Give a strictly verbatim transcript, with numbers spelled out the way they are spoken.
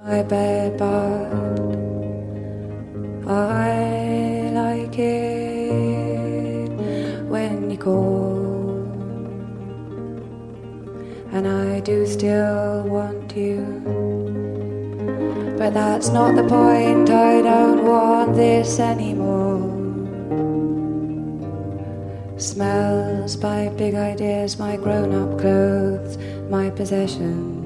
My bed, but I like it when you call, and I do still want you, but that's not the point. I don't want this anymore. Smells, my big ideas, my grown-up clothes, my possessions.